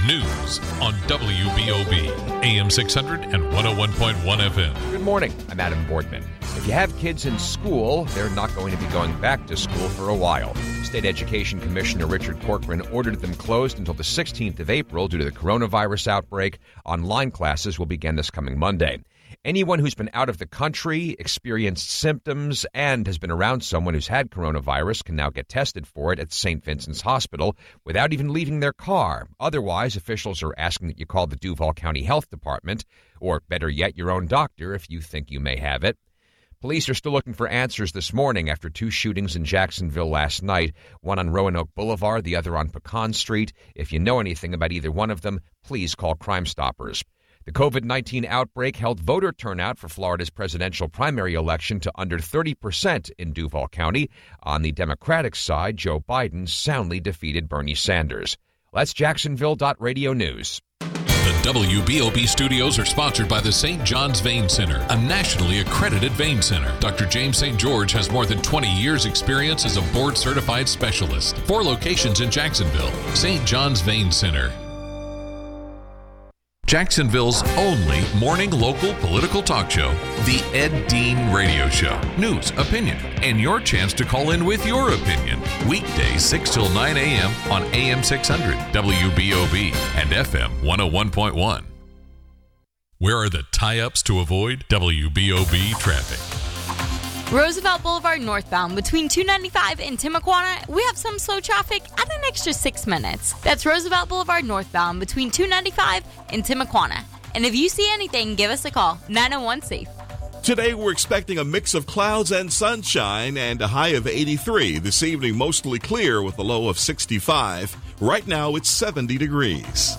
News on WBOB, AM 600 and 101.1 FM. Good morning. I'm Adam Boardman. If you have kids in school, they're not going to be going back to school for a while. State Education Commissioner Richard Corcoran ordered them closed until the 16th of April due to the coronavirus outbreak. Online classes will begin this coming Monday. Anyone who's been out of the country, experienced symptoms, and has been around someone who's had coronavirus can now get tested for it at St. Vincent's Hospital without even leaving their car. Otherwise, officials are asking that you call the Duval County Health Department, or better yet, your own doctor if you think you may have it. Police are still looking for answers this morning after two shootings in Jacksonville last night, one on Roanoke Boulevard, the other on Pecan Street. If you know anything about either one of them, please call Crime Stoppers. The COVID-19 outbreak held voter turnout for Florida's presidential primary election to under 30% in Duval County. On the Democratic side, Joe Biden soundly defeated Bernie Sanders. That's Jacksonville.radio news. The WBOB studios are sponsored by the St. John's Vein Center, a nationally accredited vein center. Dr. James St. George has more than 20 years' experience as a board-certified specialist. 4 locations in Jacksonville. St. John's Vein Center. Jacksonville's only morning local political talk show, The Ed Dean Radio Show. News, opinion, and your chance to call in with your opinion. Weekdays 6 till 9 a.m. on AM 600, WBOB, and FM 101.1. Where are the tie-ups to avoid WBOB traffic? Roosevelt Boulevard northbound between 295 and Timuquana, we have some slow traffic at an extra 6 minutes. That's Roosevelt Boulevard northbound between 295 and Timuquana. And if you see anything, give us a call, 901-SAFE. Today, we're expecting a mix of clouds and sunshine and a high of 83. This evening, mostly clear with a low of 65. Right now, it's 70 degrees.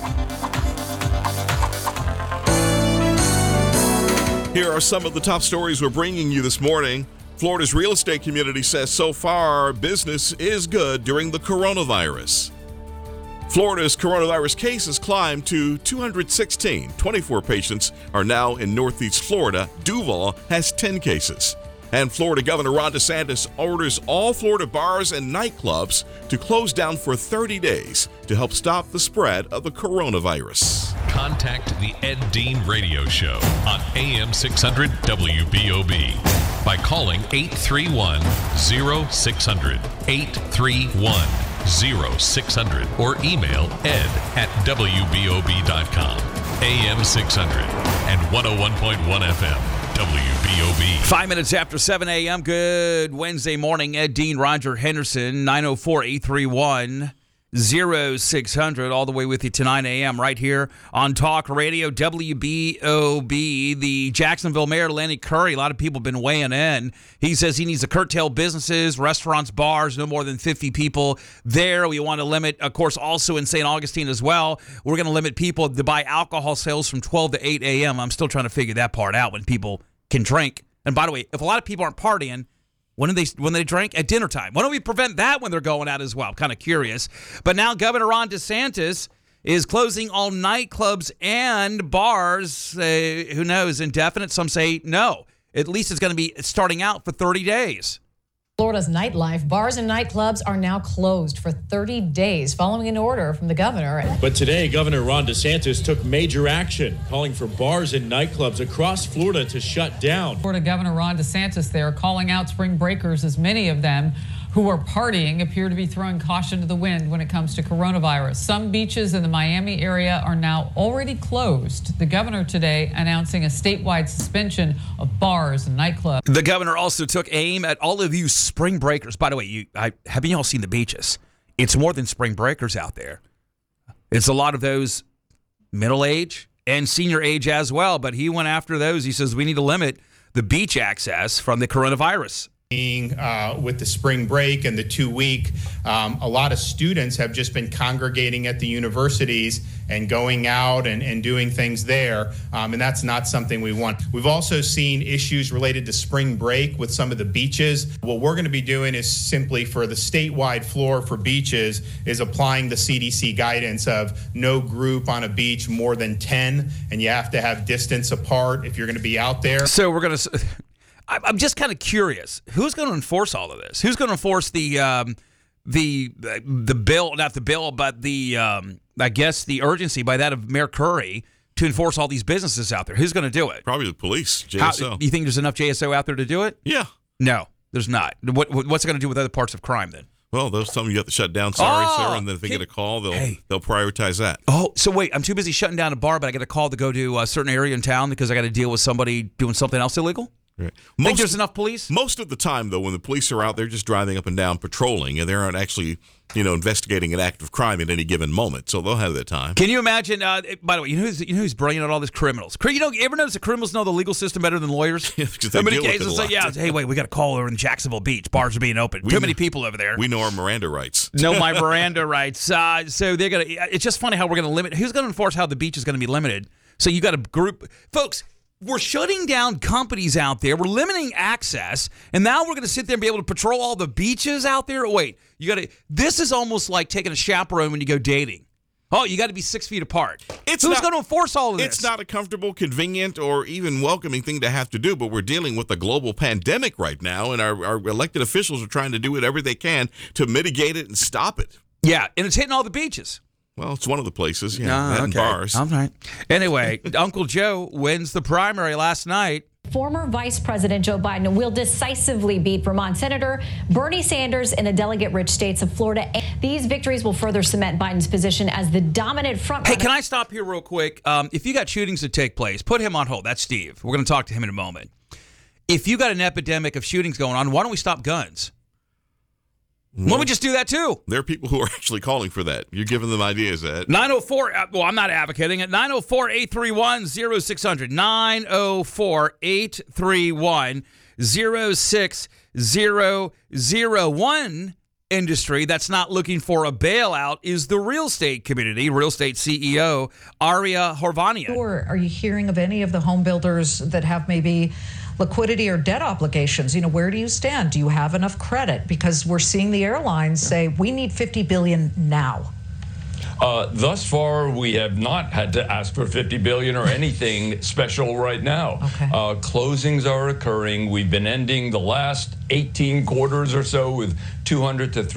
Here are some of the top stories we're bringing you this morning. Florida's real estate community says so far business is good during the coronavirus. Florida's coronavirus cases climbed to 216. 24 patients are now in Northeast Florida. Duval has 10 cases. And Florida Governor Ron DeSantis orders all Florida bars and nightclubs to close down for 30 days to help stop the spread of the coronavirus. Contact the Ed Dean Radio Show on AM 600 WBOB by calling 831-0600, 831-0600, or email ed@wbob.com. AM 600 and 101.1 FM. WBOB. 5 minutes after 7 a.m. Good Wednesday morning. Ed Dean, Roger Henderson, 904-831-0600, all the way with you to 9 a.m. right here on Talk Radio WBOB. The Jacksonville Mayor, Lenny Curry, a lot of people have been weighing in. He says he needs to curtail businesses, restaurants, bars, no more than 50 people there. We want to limit, of course, also in St. Augustine as well. We're going to limit people to buy alcohol sales from 12 to 8 a.m. I'm still trying to figure that part out when people can drink. And by the way, if a lot of people aren't partying, when do they drink? At dinner time. Why don't we prevent that when they're going out as well? I'm kind of curious. But now Governor Ron DeSantis is closing all nightclubs and bars. Who knows? Indefinite. Some say no. At least it's going to be starting out for 30 days. Florida's nightlife, bars and nightclubs are now closed for 30 days following an order from the governor. But today, Governor Ron DeSantis took major action, calling for bars and nightclubs across Florida to shut down. Florida Governor Ron DeSantis there calling out spring breakers, as many of them who are partying appear to be throwing caution to the wind when it comes to coronavirus. Some beaches in the Miami area are now already closed. The governor today announcing a statewide suspension of bars and nightclubs. The governor also took aim at all of you spring breakers. By the way, haven't you all seen the beaches? It's more than spring breakers out there. It's a lot of those middle age and senior age as well. But he went after those. He says we need to limit the beach access from the coronavirus. With the spring break and the 2-week, a lot of students have just been congregating at the universities and going out and doing things there, and that's not something we want. We've also seen issues related to spring break with some of the beaches. What we're going to be doing is simply for the statewide floor for beaches is applying the CDC guidance of no group on a beach more than 10, and you have to have distance apart if you're going to be out there. So we're going to... I'm just kind of curious. Who's going to enforce all of this? Who's going to enforce the bill? Not the bill, but the I guess, the urgency by that of Mayor Curry to enforce all these businesses out there. Who's going to do it? Probably the police, JSO. You think there's enough JSO out there to do it? Yeah. No, there's not. What's it going to do with other parts of crime then? Well, they'll tell them you have to shut down, sir, and then if they get a call, they'll prioritize that. Oh, so wait, I'm too busy shutting down a bar, but I get a call to go to a certain area in town because I got to deal with somebody doing something else illegal? Right. Think there's enough police? Most of the time, though, when the police are out, they're just driving up and down patrolling, and they aren't actually, investigating an act of crime at any given moment. So they'll have that time. Can you imagine? By the way, you know who's brilliant at all this? Criminals. You ever notice that criminals know the legal system better than lawyers? Yeah, because they deal with it a lot. Hey, wait, we got a call over in Jacksonville Beach. Bars are being open. Too many people over there. We know our Miranda rights. Know my Miranda rights. So they're gonna. It's just funny how we're gonna limit. Who's gonna enforce how the beach is gonna be limited? So you got a group, folks. We're shutting down companies out there. We're limiting access, and now we're going to sit there and be able to patrol all the beaches out there. Wait, this is almost like taking a chaperone when you go dating. Oh, you got to be 6 feet apart. Who's going to enforce all of this? It's not a comfortable, convenient, or even welcoming thing to have to do, but we're dealing with a global pandemic right now, and our elected officials are trying to do whatever they can to mitigate it and stop it. Yeah, and it's hitting all the beaches. Well, it's one of the places, and bars. All right. Anyway, Uncle Joe wins the primary last night. Former Vice President Joe Biden will decisively beat Vermont Senator Bernie Sanders in the delegate-rich states of Florida. These victories will further cement Biden's position as the dominant frontrunner. Hey, can I stop here real quick? If you got shootings that take place, put him on hold. That's Steve. We're going to talk to him in a moment. If you got an epidemic of shootings going on, why don't we stop guns? Why don't we just do that too? There are people who are actually calling for that. You're giving them ideas, Ed. 904, well, I'm not advocating it. 904-831-0600. 904-831-0600. Industry that's not looking for a bailout is the real estate community. Real estate CEO Aria Horvania. Or are you hearing of any of the home builders that have maybe liquidity or debt obligations? Where do you stand? Do you have enough credit? Because we're seeing the airlines say we need $50 billion now. Thus far, we have not had to ask for $50 billion or anything special right now. Okay. Closings are occurring. We've been ending the last 18 quarters or so with 200 to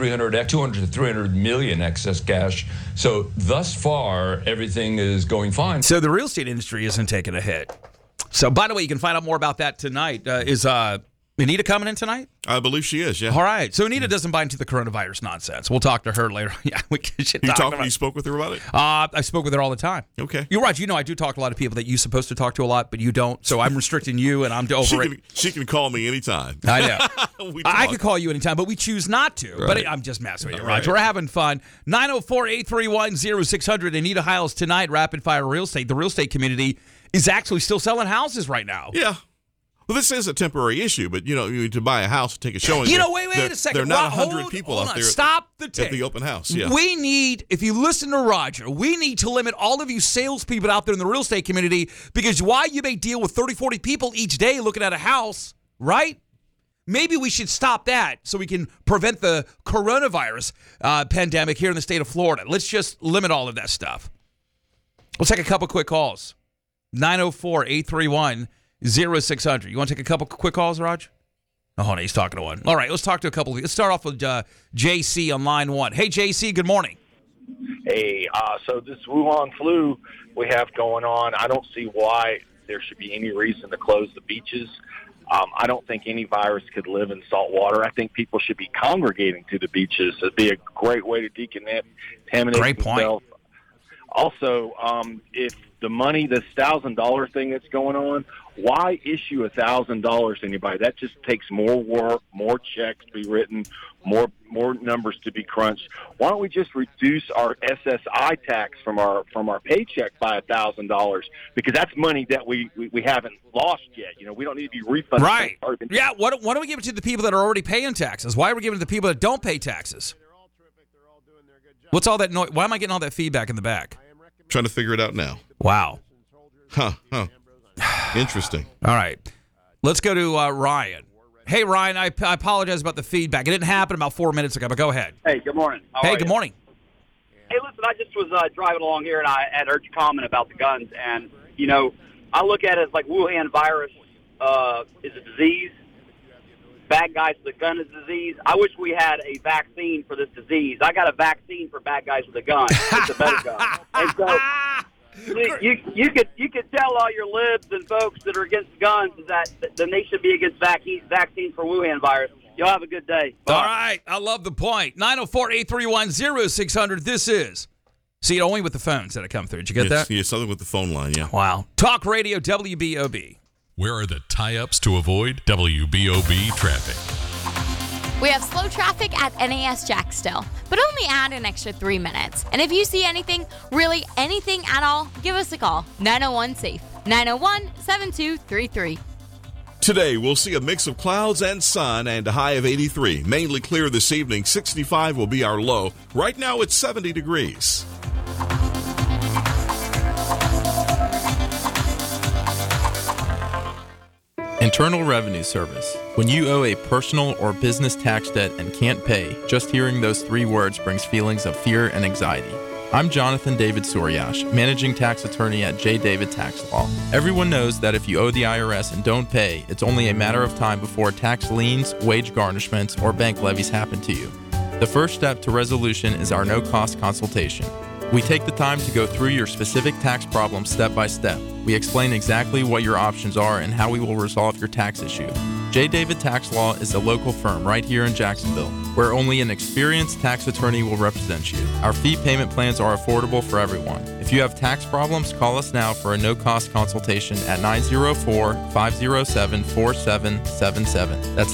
300 million excess cash. So thus far, everything is going fine. So the real estate industry isn't taking a hit. So, by the way, you can find out more about that tonight. Is Anita coming in tonight? I believe she is, yeah. All right. So Anita doesn't buy into the coronavirus nonsense. We'll talk to her later. Yeah, we should talk about it. You spoke with her about it? I spoke with her all the time. Okay. You're right. I do talk to a lot of people that you're supposed to talk to a lot, but you don't. So I'm restricting you, and I'm over it. She can call me anytime. I know. I could call you anytime, but we choose not to. Right. But I'm just messing with you, Roger. We're having fun. 904-831-0600. Anita Hiles tonight, Rapid Fire Real Estate. The real estate community is actually still selling houses right now. Yeah. Well, this is a temporary issue, but, to buy a house and take a showing. Wait a second. There are not 100 people out there Stop the tape. At the open house. Yeah. We need, if you listen to Roger, we need to limit all of you salespeople out there in the real estate community, because while you may deal with 30, 40 people each day looking at a house, right? Maybe we should stop that so we can prevent the coronavirus pandemic here in the state of Florida. Let's just limit all of that stuff. Let's take a couple quick calls. 904-831-0600. You want to take a couple quick calls, Raj? Oh, hold on, he's talking to one. All right, let's talk to a couple. Let's start off with JC on line one. Hey, JC, good morning. Hey, so this Wuhan flu we have going on, I don't see why there should be any reason to close the beaches. I don't think any virus could live in salt water. I think people should be congregating to the beaches. It'd be a great way to decontaminate themselves. Also, if the money, this $1,000 thing that's going on, why issue $1,000 to anybody? That just takes more work, more checks to be written, more numbers to be crunched. Why don't we just reduce our SSI tax from our paycheck by $1,000? Because that's money that we haven't lost yet. We don't need to be refunded. Right. Yeah. Why don't we give it to the people that are already paying taxes? Why are we giving it to the people that don't pay taxes? What's all that noise? Why am I getting all that feedback in the back? Trying to figure it out now. Wow. Huh. Interesting. All right. Let's go to Ryan. Hey, Ryan, I apologize about the feedback. It didn't happen about 4 minutes ago, but go ahead. Hey, good morning. Good morning. Hey, listen, I just was driving along here, and I had heard your comment about the guns. And, I look at it as like Wuhan virus is a disease. bad guys with a gun is a disease. I wish we had a vaccine for this disease. I got a vaccine for bad guys with a gun. It's a better gun. And so you could tell all your libs and folks that are against guns that then they should be against vaccines for Wuhan virus. Y'all have a good day. Bye. All right. I love the point. 904-831-0600. This is. See, only with the phones that come through. Did you get that? Yeah, something with the phone line, yeah. Wow. Talk Radio WBOB. Where are the tie-ups to avoid WBOB traffic? We have slow traffic at NAS Jacksdale, but only add an extra 3 minutes. And if you see anything, really anything at all, give us a call. 901-SAFE. 901-7233. Today, we'll see a mix of clouds and sun and a high of 83. Mainly clear this evening. 65 will be our low. Right now, it's 70 degrees. Internal Revenue Service. When you owe a personal or business tax debt and can't pay, just hearing those 3 words brings feelings of fear and anxiety. I'm Jonathan David Suryash, Managing Tax Attorney at J. David Tax Law. Everyone knows that if you owe the IRS and don't pay, it's only a matter of time before tax liens, wage garnishments, or bank levies happen to you. The first step to resolution is our no-cost consultation. We take the time to go through your specific tax problem step by step. We explain exactly what your options are and how we will resolve your tax issue. J. David Tax Law is a local firm right here in Jacksonville, where only an experienced tax attorney will represent you. Our fee payment plans are affordable for everyone. If you have tax problems, call us now for a no-cost consultation at 904-507-4777. That's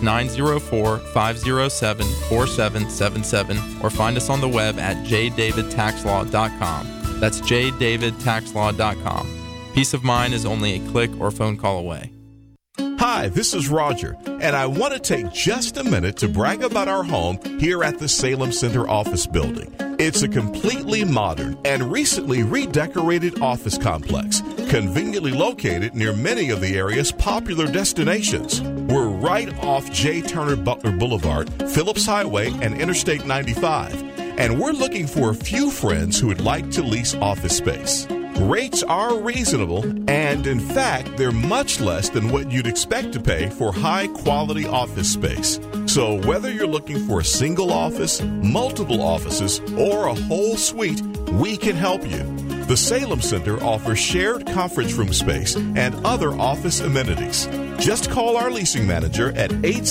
904-507-4777, or find us on the web at jdavidtaxlaw.com. That's jdavidtaxlaw.com. Peace of mind is only a click or phone call away. Hi, this is Roger, and I want to take just a minute to brag about our home here at the Salem Center office building. It's a completely modern and recently redecorated office complex, conveniently located near many of the area's popular destinations. We're right off J. Turner Butler Boulevard, Phillips Highway, and Interstate 95, and we're looking for a few friends who would like to lease office space. Rates are reasonable, and in fact, they're much less than what you'd expect to pay for high-quality office space. So whether you're looking for a single office, multiple offices, or a whole suite, we can help you. The Salem Center offers shared conference room space and other office amenities. Just call our leasing manager at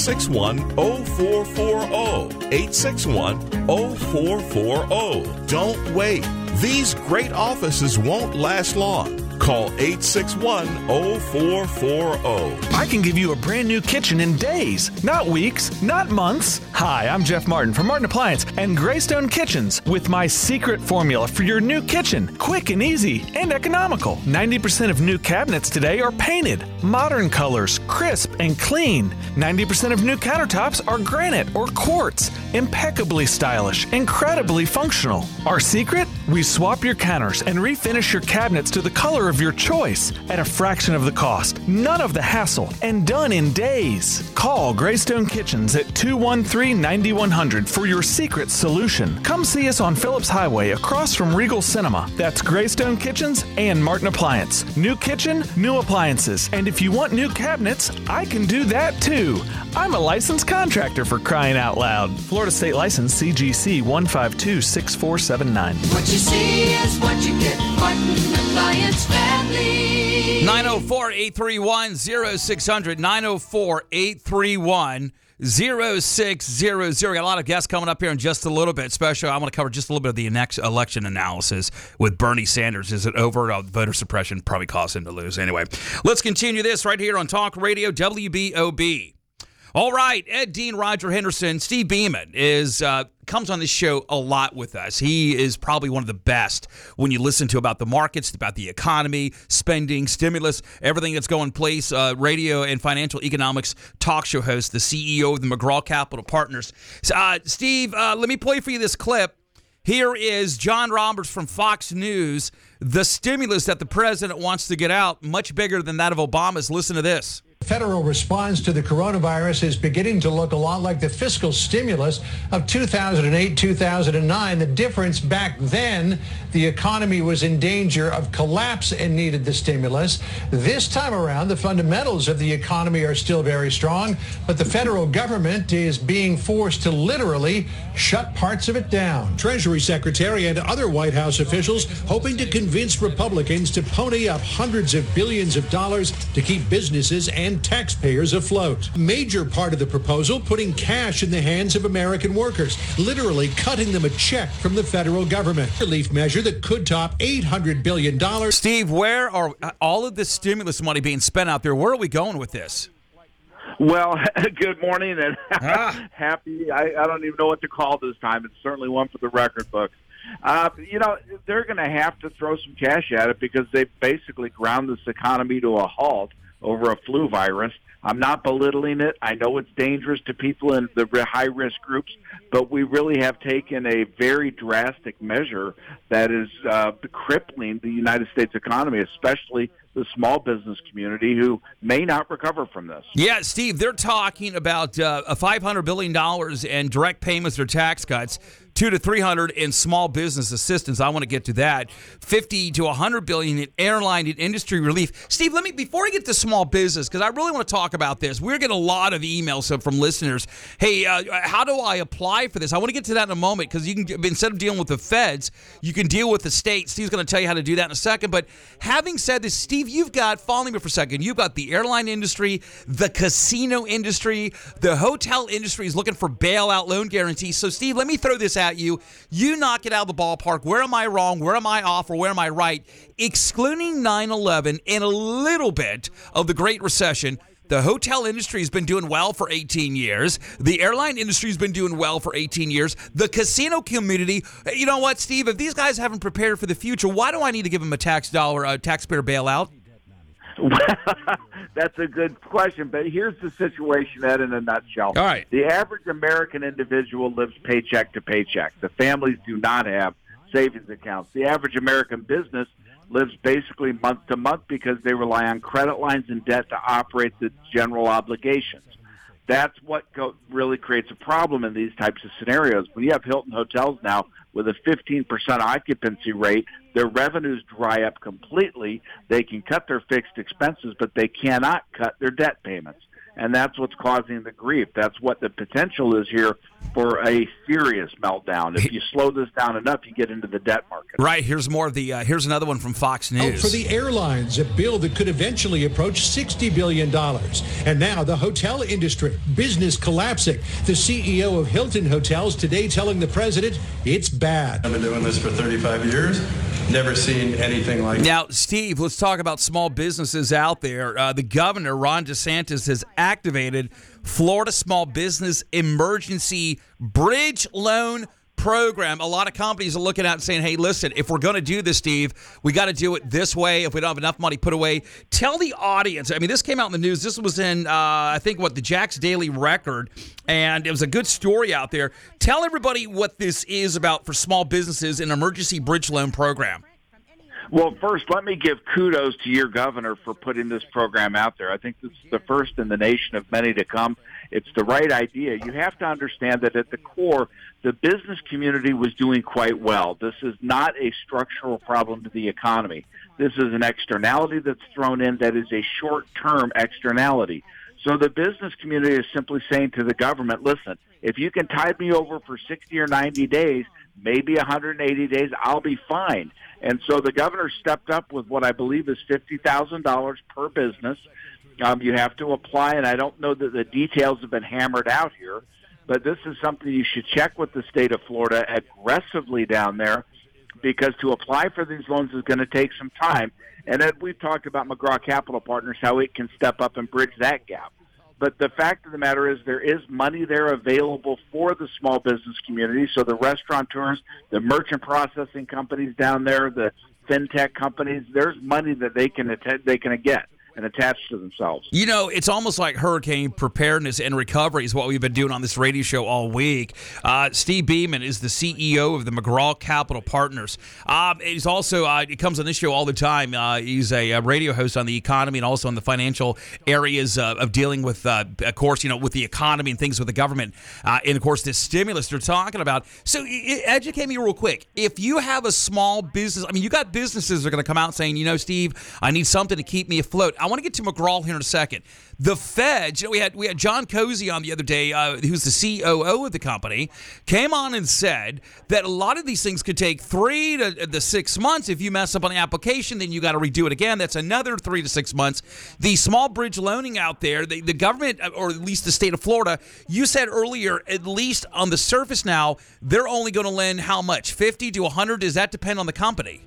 861-0440, 861-0440. Don't wait. These great offices won't last long. Call 861-0440. I can give you a brand new kitchen in days, not weeks, not months. Hi, I'm Jeff Martin from Martin Appliance and Greystone Kitchens with my secret formula for your new kitchen. Quick and easy and economical. 90% of new cabinets today are painted, modern colors, crisp and clean. 90% of new countertops are granite or quartz, impeccably stylish, incredibly functional. Our secret? We swap your counters and refinish your cabinets to the color of your choice at a fraction of the cost, none of the hassle, and done in days. Call Greystone Kitchens at 213-9100 for your secret solution. Come see us on Phillips Highway across from Regal Cinema. That's Greystone Kitchens and Martin Appliance. New kitchen, new appliances. And if you want new cabinets, I can do that too. I'm a licensed contractor, for crying out loud. Florida State License CGC 1526479. What you see is what you get. Martin Appliance Family. 904-831-0600. 904-831-0600. Got a lot of guests coming up here in just a little bit. Especially, I want to cover just a little bit of the next election analysis with Bernie Sanders. Is it over? Voter suppression probably caused him to lose. Anyway, let's continue this right here on Talk Radio WBOB. All right, Ed Dean, Roger Henderson, Steve Beeman comes on this show a lot with us. He is probably one of the best when you listen to about the markets, about the economy, spending, stimulus, everything that's going place. Radio and financial economics talk show host, the CEO of the McGraw Capital Partners. Steve, let me play for you this clip. Here is John Roberts from Fox News. The stimulus that the president wants to get out, much bigger than that of Obama's. Listen to this. Federal response to the coronavirus is beginning to look a lot like the fiscal stimulus of 2008-2009. The difference back then, the economy was in danger of collapse and needed the stimulus. This time around, the fundamentals of the economy are still very strong, but the federal government is being forced to literally shut parts of it down. Treasury Secretary and other White House officials hoping to convince Republicans to pony up hundreds of billions of dollars to keep businesses and taxpayers afloat. Major part of the proposal putting cash in the hands of American workers, literally cutting them a check from the federal government. Relief measure that could top $800 billion. Steve, where are all of this stimulus money being spent out there? Where are we going with this? Well, good morning and happy. I don't even know what to call this time. It's certainly one for the record books. They're going to have to throw some cash at it because they basically ground this economy to a halt over a flu virus. I'm not belittling it. I know it's dangerous to people in the high-risk groups, but we really have taken a very drastic measure that is crippling the United States economy, especially the small business community who may not recover from this. Yeah, Steve, they're talking about a $500 billion in direct payments or tax cuts, $200 to $300 in small business assistance. I want to get to that. $50 to $100 billion in airline and industry relief. Steve, before I get to small business, because I really want to talk about this. We're getting a lot of emails from listeners. Hey, how do I apply for this? I want to get to that in a moment because you can, instead of dealing with the feds, you can deal with the state. Steve's going to tell you how to do that in a second. But having said this, Steve, follow me for a second. You've got the airline industry, the casino industry, the hotel industry is looking for bailout loan guarantees. So, Steve, let me throw this at you. You knock it out of the ballpark. Where am I wrong? Where am I off? Or where am I right? Excluding 9/11 and a little bit of the Great Recession, the hotel industry has been doing well for 18 years. The airline industry has been doing well for 18 years. The casino community, you know what, Steve? If these guys haven't prepared for the future, why do I need to give them a taxpayer bailout? That's a good question, but here's the situation, Ed, in a nutshell. All right. The average American individual lives paycheck to paycheck. The families do not have savings accounts. The average American business lives basically month to month because they rely on credit lines and debt to operate the general obligations. That's what really creates a problem in these types of scenarios. When you have Hilton hotels now with a 15% occupancy rate, their revenues dry up completely. They can cut their fixed expenses, but they cannot cut their debt payments. And that's what's causing the grief. That's what the potential is here for a serious meltdown. If you slow this down enough, you get into the debt market. Right. Here's more of the. Here's another one from Fox News. For the airlines, a bill that could eventually approach $60 billion. And now the hotel industry, business collapsing. The CEO of Hilton Hotels today telling the president it's bad. I've been doing this for 35 years. Never seen anything like it. Now, Steve, let's talk about small businesses out there. The governor, Ron DeSantis, has activated Florida Small Business Emergency Bridge Loan Program. A lot of companies are looking at it and saying, hey, listen, if we're going to do this, Steve, we got to do it this way. If we don't have enough money put away, tell the audience. I mean, this came out in the news. This was in, the Jack's Daily Record, and it was a good story out there. Tell everybody what this is about for small businesses, an emergency bridge loan program. Well, first, let me give kudos to your governor for putting this program out there. I think this is the first in the nation of many to come. It's the right idea. You have to understand that at the core, the business community was doing quite well. This is not a structural problem to the economy. This is an externality that's thrown in that is a short-term externality. So the business community is simply saying to the government, listen, if you can tide me over for 60 or 90 days, maybe 180 days, I'll be fine. And so the governor stepped up with what I believe is $50,000 per business. You have to apply, and I don't know that the details have been hammered out here, but this is something you should check with the state of Florida aggressively down there, because to apply for these loans is going to take some time. And Ed, we've talked about McGraw Capital Partners, how it can step up and bridge that gap. But the fact of the matter is there is money there available for the small business community. So the restaurateurs, the merchant processing companies down there, the fintech companies, there's money that they can get. and attach to themselves. You know, it's almost like hurricane preparedness and recovery is what we've been doing on this radio show all week. Steve Beeman is the CEO of the McGraw Capital Partners. He's also, he comes on this show all the time. He's a radio host on the economy and also on the financial areas of dealing with, of course, with the economy and things with the government. And, of course, this stimulus they're talking about. So educate me real quick. If you have a small business, you got businesses that are going to come out saying, Steve, I need something to keep me afloat. I want to get to McGraw here in a second. The Feds, we had John Cozy on the other day, who's the COO of the company, came on and said that a lot of these things could take 3 to 6 months. If you mess up on the application, then you got to redo it again. That's another 3 to 6 months. The small bridge loaning out there, the government, or at least the state of Florida, you said earlier, at least on the surface now, they're only going to lend how much? 50 to 100? Does that depend on the company?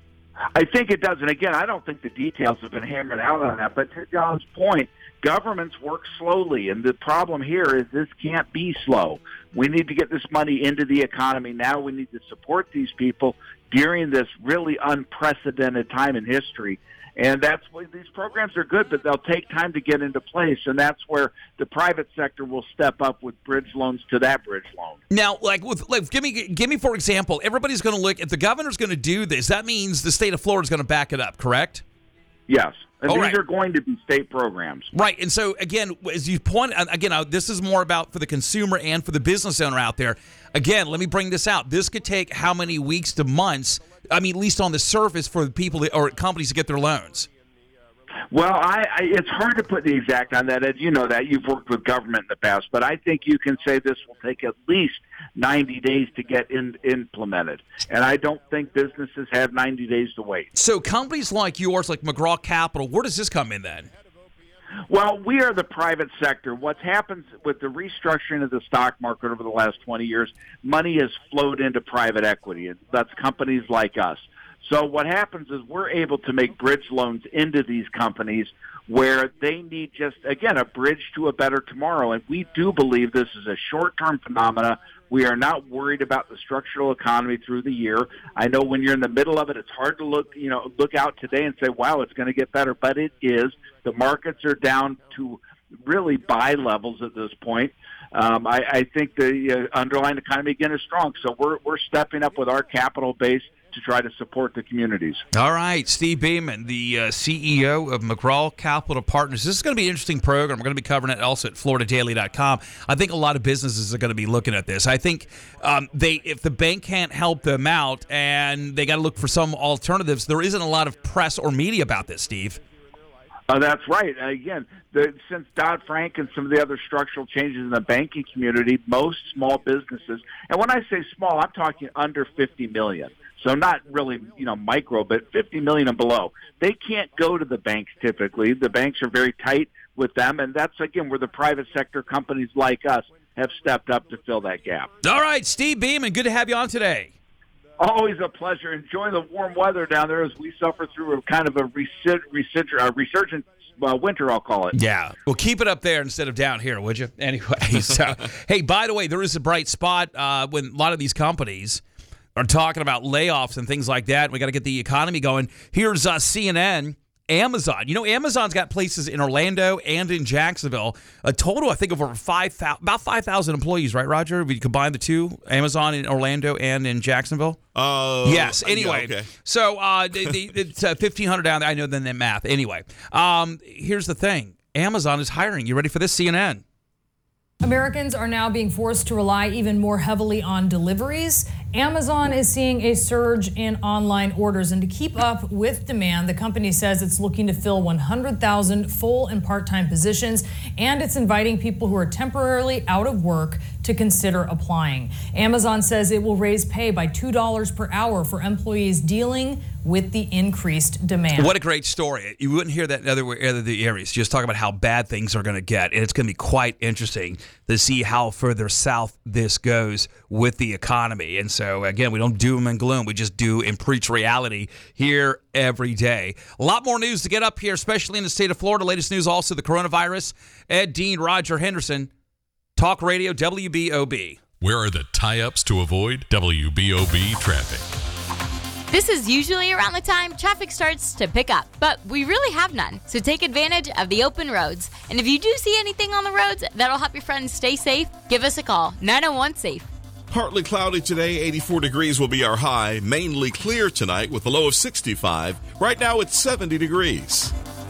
I think it does. And again, I don't think the details have been hammered out on that. But to John's point, governments work slowly. And the problem here is this can't be slow. We need to get this money into the economy now. We need to support these people during this really unprecedented time in history. And that's why these programs are good, but they'll take time to get into place. And that's where the private sector will step up with bridge loans to that bridge loan. Now, give me for example, everybody's going to look, if the governor's going to do this, that means the state of Florida is going to back it up, correct? Yes. And these are going to be state programs. Right. And so, again, as you point, this is more about for the consumer and for the business owner out there. Again, let me bring this out. This could take how many weeks to months, at least on the surface, for people or companies to get their loans? Well, it's hard to put the exact on that, Ed. You know that. You've worked with government in the past. But I think you can say this will take at least 90 days to get implemented. And I don't think businesses have 90 days to wait. So companies like yours, like McGraw Capital, where does this come in then? Well, we are the private sector. What's happened with the restructuring of the stock market over the last 20 years, money has flowed into private equity. That's companies like us. So what happens is we're able to make bridge loans into these companies where they need just, again, a bridge to a better tomorrow. And we do believe this is a short-term phenomena. We are not worried about the structural economy through the year. I know when you're in the middle of it, it's hard to look out today and say, wow, it's going to get better. But it is. The markets are down to really buy levels at this point. I think the underlying economy, again, is strong. So we're stepping up with our capital base to try to support the communities. All right, Steve Beeman, the CEO of McGraw Capital Partners. This is going to be an interesting program. We're going to be covering it also at FloridaDaily.com. I think a lot of businesses are going to be looking at this. I think if the bank can't help them out and they got to look for some alternatives, there isn't a lot of press or media about this, Steve. That's right. Again, since Dodd-Frank and some of the other structural changes in the banking community, most small businesses, and when I say small, I'm talking under $50 million. So not really, micro, but 50 million and below. They can't go to the banks typically. The banks are very tight with them, and that's, again, where the private sector companies like us have stepped up to fill that gap. All right, Steve Beeman, good to have you on today. Always a pleasure. Enjoy the warm weather down there as we suffer through a kind of a resurgent winter, I'll call it. Yeah. Well, keep it up there instead of down here, would you? Anyway, so, hey, by the way, there is a bright spot when a lot of these companies are talking about layoffs and things like that. We got to get the economy going. Here's CNN, Amazon. Amazon's got places in Orlando and in Jacksonville. A total, I think, of over about 5,000 employees, right, Roger? If you combine the two, Amazon in Orlando and in Jacksonville? Yes. Anyway, yeah, okay. So it's 1,500 down there. I know the math. Anyway, here's the thing. Amazon is hiring. You ready for this, CNN? Americans are now being forced to rely even more heavily on deliveries. Amazon is seeing a surge in online orders, and to keep up with demand, the company says it's looking to fill 100,000 full and part-time positions, and it's inviting people who are temporarily out of work to consider applying. Amazon says it will raise pay by $2 per hour for employees dealing with the increased demand. What a great story. You wouldn't hear that in other areas. Just talk about how bad things are going to get, and it's going to be quite interesting to see how further south this goes with the economy. And so, again, we don't doom and gloom. We just do and preach reality here every day. A lot more news to get up here, especially in the state of Florida. Latest news also, the coronavirus. Ed Dean, Roger Henderson, Talk Radio, WBOB. Where are the tie-ups to avoid WBOB traffic? This is usually around the time traffic starts to pick up, but we really have none. So take advantage of the open roads. And if you do see anything on the roads that'll help your friends stay safe, give us a call, 901-SAFE. Partly cloudy today, 84 degrees will be our high. Mainly clear tonight with a low of 65. Right now it's 70 degrees.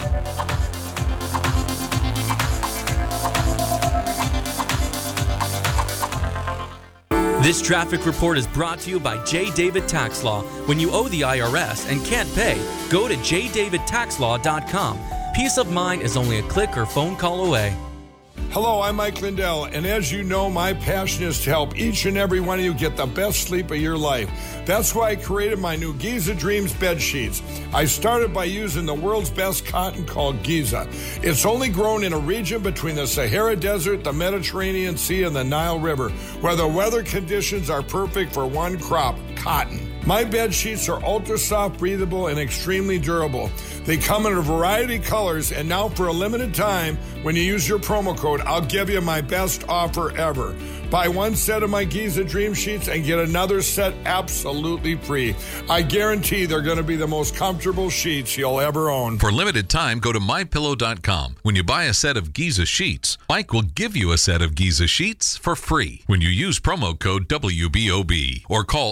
This traffic report is brought to you by J. David Tax Law. When you owe the IRS and can't pay, go to jdavidtaxlaw.com. Peace of mind is only a click or phone call away. Hello, I'm Mike Lindell, and as you know, my passion is to help each and every one of you get the best sleep of your life. That's why I created my new Giza Dreams bed sheets. I started by using the world's best cotton called Giza. It's only grown in a region between the Sahara Desert, the Mediterranean Sea, and the Nile River, where the weather conditions are perfect for one crop, cotton. My bed sheets are ultra soft, breathable, and extremely durable. They come in a variety of colors, and now for a limited time, when you use your promo code, I'll give you my best offer ever. Buy one set of my Giza Dream Sheets and get another set absolutely free. I guarantee they're going to be the most comfortable sheets you'll ever own. For limited time, go to MyPillow.com. When you buy a set of Giza Sheets, Mike will give you a set of Giza Sheets for free when you use promo code WBOB or call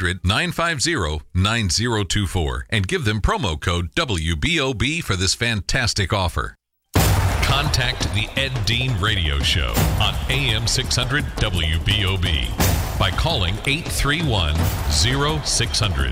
800-950-9024 and give them promo code WBOB for this fantastic offer. Contact the Ed Dean Radio Show on AM 600 WBOB by calling 831-0600,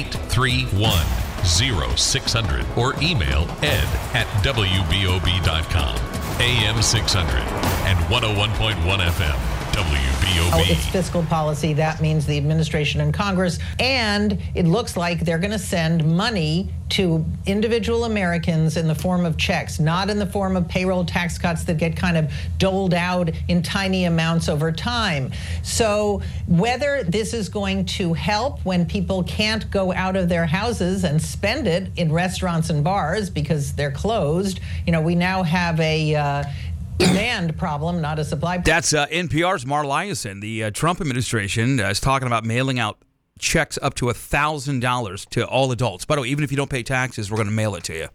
831-0600, or email ed@wbob.com. AM 600 and 101.1 FM. WBOB. Oh, it's fiscal policy. That means the administration and Congress. And it looks like they're going to send money to individual Americans in the form of checks, not in the form of payroll tax cuts that get kind of doled out in tiny amounts over time. So whether this is going to help when people can't go out of their houses and spend it in restaurants and bars because they're closed, we now have a demand problem, not a supply problem. That's NPR's Mar Eliason. The Trump administration is talking about mailing out checks up to $1,000 to all adults. By the way, even if you don't pay taxes, we're going to mail it to you.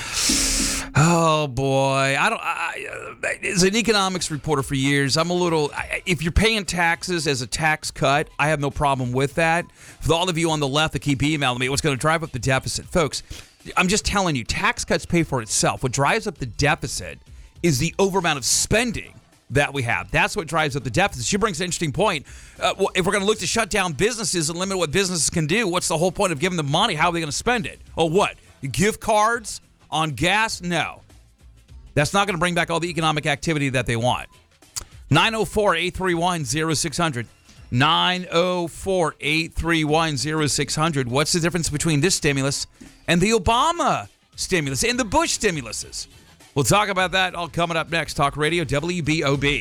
Oh boy, as an economics reporter for years, I'm a little. If you're paying taxes as a tax cut, I have no problem with that. For all of you on the left that keep emailing me, what's going to drive up the deficit, folks? I'm just telling you, tax cuts pay for itself. What drives up the deficit is the over amount of spending that we have. That's what drives up the deficit. She brings an interesting point. If we're going to look to shut down businesses and limit what businesses can do, what's the whole point of giving them money? How are they going to spend it? Oh, what? Gift cards on gas? No. That's not going to bring back all the economic activity that they want. 904-831-0600. 904-831-0600. What's the difference between this stimulus and the Obama stimulus and the Bush stimuluses? We'll talk about that all coming up next. Talk Radio WBOB.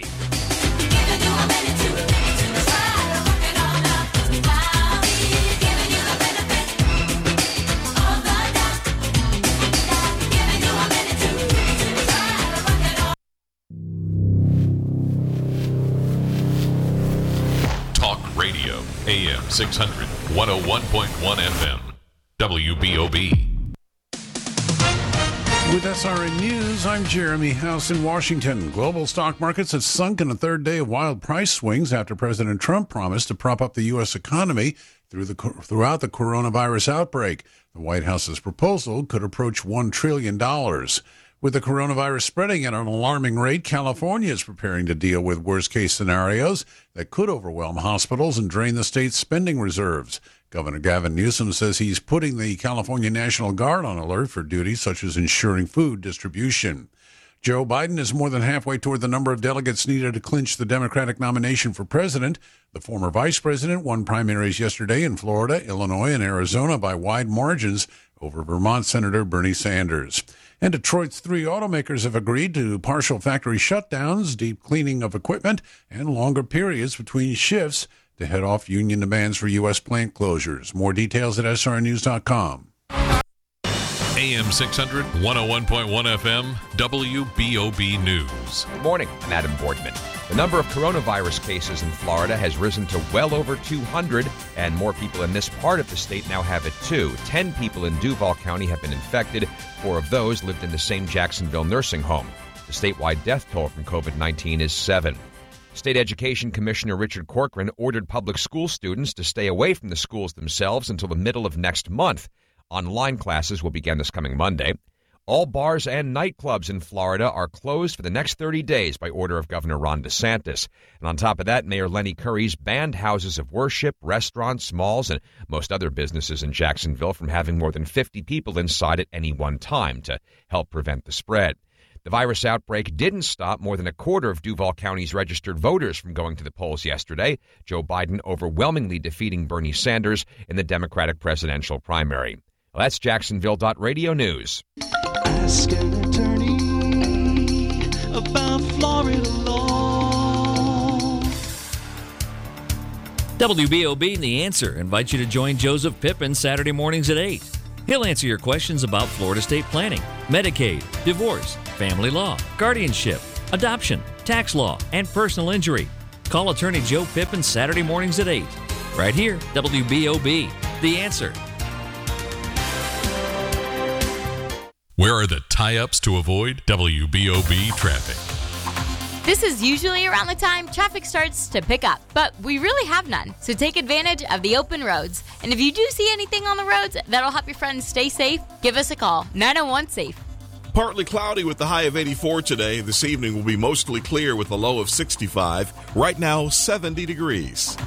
Talk Radio, AM 600, 101.1 FM, WBOB. With SRN News, I'm Jeremy House in Washington. Global stock markets have sunk in a third day of wild price swings after President Trump promised to prop up the U.S. economy throughout the coronavirus outbreak. The White House's proposal could approach $1 trillion. With the coronavirus spreading at an alarming rate, California is preparing to deal with worst-case scenarios that could overwhelm hospitals and drain the state's spending reserves. Governor Gavin Newsom says he's putting the California National Guard on alert for duties such as ensuring food distribution. Joe Biden is more than halfway toward the number of delegates needed to clinch the Democratic nomination for president. The former vice president won primaries yesterday in Florida, Illinois, and Arizona by wide margins over Vermont Senator Bernie Sanders. And Detroit's 3 automakers have agreed to partial factory shutdowns, deep cleaning of equipment, and longer periods between shifts to head off union demands for U.S. plant closures. More details at srnews.com. AM 600, 101.1 FM, WBOB News. Good morning. I'm Adam Boardman. The number of coronavirus cases in Florida has risen to well over 200, and more people in this part of the state now have it too. 10 people in Duval County have been infected. 4 of those lived in the same Jacksonville nursing home. The statewide death toll from COVID-19 is 7. State Education Commissioner Richard Corcoran ordered public school students to stay away from the schools themselves until the middle of next month. Online classes will begin this coming Monday. All bars and nightclubs in Florida are closed for the next 30 days by order of Governor Ron DeSantis. And on top of that, Mayor Lenny Curry's banned houses of worship, restaurants, malls, and most other businesses in Jacksonville from having more than 50 people inside at any one time to help prevent the spread. The virus outbreak didn't stop more than a quarter of Duval County's registered voters from going to the polls yesterday. Joe Biden overwhelmingly defeating Bernie Sanders in the Democratic presidential primary. Well, that's Jacksonville.radio news. Ask an attorney about Florida law. WBOB The Answer invites you to join Joseph Pippin Saturday mornings at 8. He'll answer your questions about Florida state planning, Medicaid, divorce, family law, guardianship, adoption, tax law, and personal injury. Call attorney Joe Pippin Saturday mornings at 8. Right here, WBOB The Answer. Where are the tie-ups to avoid WBOB traffic? This is usually around the time traffic starts to pick up, but we really have none. So take advantage of the open roads. And if you do see anything on the roads that'll help your friends stay safe, give us a call. 901-SAFE. Partly cloudy with the high of 84 today. This evening will be mostly clear with a low of 65. Right now, 70 degrees.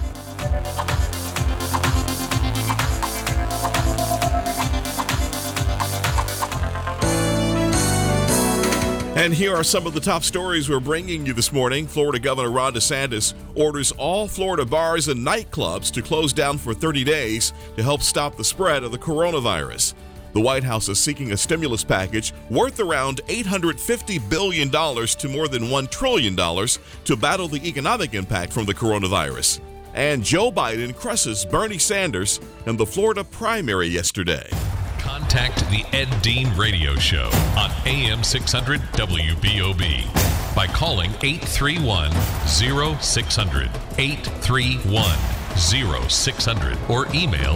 And here are some of the top stories we're bringing you this morning. Florida Governor Ron DeSantis orders all Florida bars and nightclubs to close down for 30 days to help stop the spread of the coronavirus. The White House is seeking a stimulus package worth around $850 billion to more than $1 trillion to battle the economic impact from the coronavirus. And Joe Biden crushes Bernie Sanders in the Florida primary yesterday. Contact the Ed Dean Radio Show on AM 600 WBOB by calling 831-0600, 831-0600, or email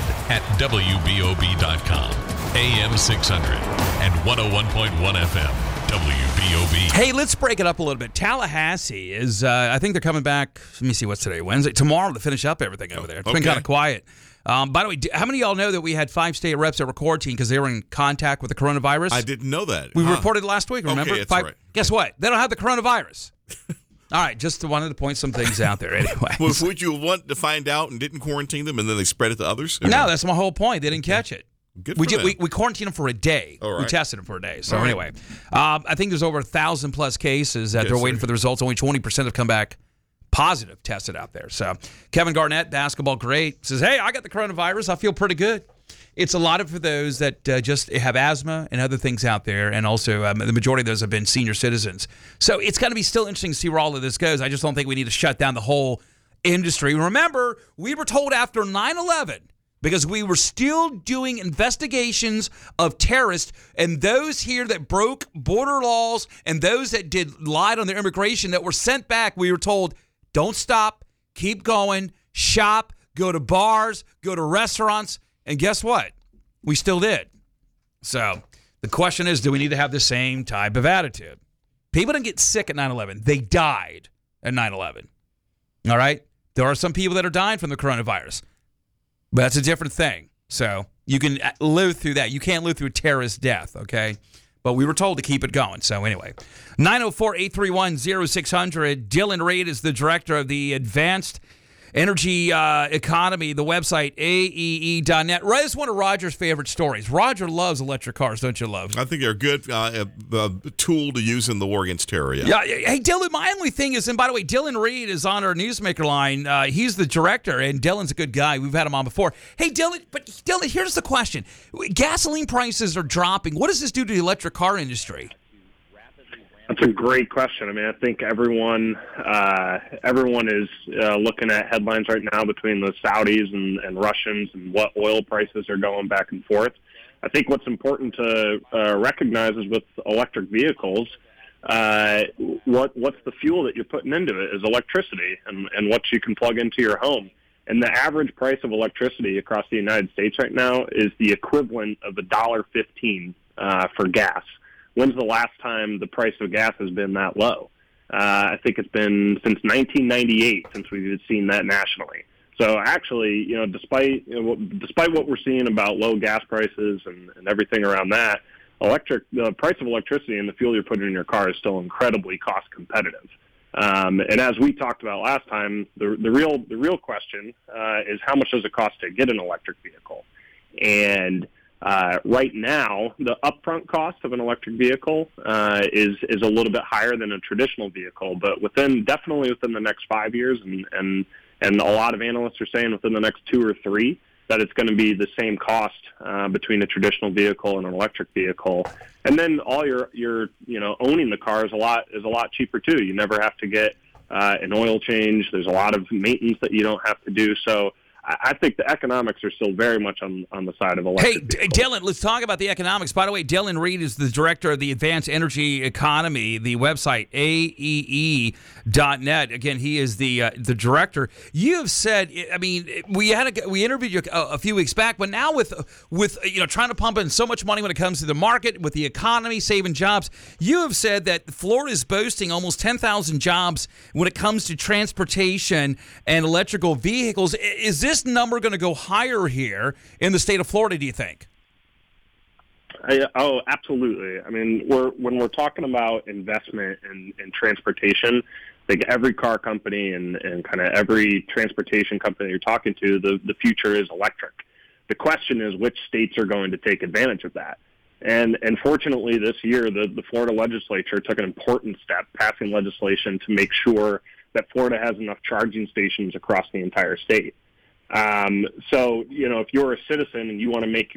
ed@wbob.com. AM 600 and 101.1 FM. WBOB. Hey, let's break it up a little bit. Tallahassee is, I think they're coming back, let me see, what's today, Wednesday? Tomorrow to finish up everything over there. It's been kind of quiet. By the way, how many of y'all know that we had 5 state reps that were quarantined because they were in contact with the coronavirus? I didn't know that. We reported last week, remember? Okay, that's right. Guess what? They don't have the coronavirus. All right, just wanted to point some things out there anyway. Well, would you want to find out and didn't quarantine them and then they spread it to others? No, that's my whole point. They didn't catch it. Good we for them. we quarantined them for a day. All right. We tested them for a day. So All right. anyway, I think there's over 1,000 plus cases that they're waiting for the results. Only 20% have come back positive tested out there. So Kevin Garnett, basketball great, says, hey, I got the coronavirus. I feel pretty good. It's a lot of for those that just have asthma and other things out there, and also the majority of those have been senior citizens. So it's going to be still interesting to see where all of this goes. I just don't think we need to shut down the whole industry. Remember, we were told after 9/11, because we were still doing investigations of terrorists and those here that broke border laws and those that lied on their immigration that were sent back, we were told, don't stop, keep going, shop, go to bars, go to restaurants, and guess what? We still did. So the question is, do we need to have the same type of attitude? People didn't get sick at 9/11. They died at 9/11. All right? There are some people that are dying from the coronavirus, but that's a different thing. So you can live through that. You can't live through a terrorist death, okay? But we were told to keep it going. So anyway, 904-831-0600. Dylan Reed is the director of the Advanced Energy Economy, the website AEE.net. Right, it's one of Roger's favorite stories. Roger loves electric cars, don't you, Love? I think they're a good tool to use in the war against terror. Yeah. Hey, Dylan, my only thing is, and by the way, Dylan Reed is on our Newsmaker line. He's the director, and Dylan's a good guy. We've had him on before. Hey, Dylan, here's the question. Gasoline prices are dropping. What does this do to the electric car industry? That's a great question. I mean, I think everyone is looking at headlines right now between the Saudis and Russians and what oil prices are going back and forth. I think what's important to recognize is with electric vehicles, what's the fuel that you're putting into it is electricity and what you can plug into your home. And the average price of electricity across the United States right now is the equivalent of $1.15 for gas. When's the last time the price of gas has been that low? I think it's been since 1998 since we've seen that nationally. So actually, despite what we're seeing about low gas prices and everything around that, the price of electricity and the fuel you're putting in your car is still incredibly cost competitive. And as we talked about last time, the real question is how much does it cost to get an electric vehicle? And right now, the upfront cost of an electric vehicle is a little bit higher than a traditional vehicle, but definitely within the next 5 years, and a lot of analysts are saying within the next 2 or 3, that it's going to be the same cost between a traditional vehicle and an electric vehicle. And then all your owning the car is a lot cheaper too. You never have to get an oil change. There's a lot of maintenance that you don't have to do. So I think the economics are still very much on the side of electric vehicles. Dylan, let's talk about the economics. By the way, Dylan Reed is the director of the Advanced Energy Economy, the website AEE.net. Again, he is the director. You have said, I mean, we interviewed you a few weeks back, but now with trying to pump in so much money when it comes to the market, with the economy, saving jobs, you have said that Florida is boasting almost 10,000 jobs when it comes to transportation and electrical vehicles. Is this number going to go higher here in the state of Florida, do you think? Oh, absolutely. I mean, when we're talking about investment in transportation, I think every car company and kind of every transportation company you're talking to, the future is electric. The question is which states are going to take advantage of that. And fortunately, this year, the Florida legislature took an important step, passing legislation to make sure that Florida has enough charging stations across the entire state. So, if you're a citizen and you want to make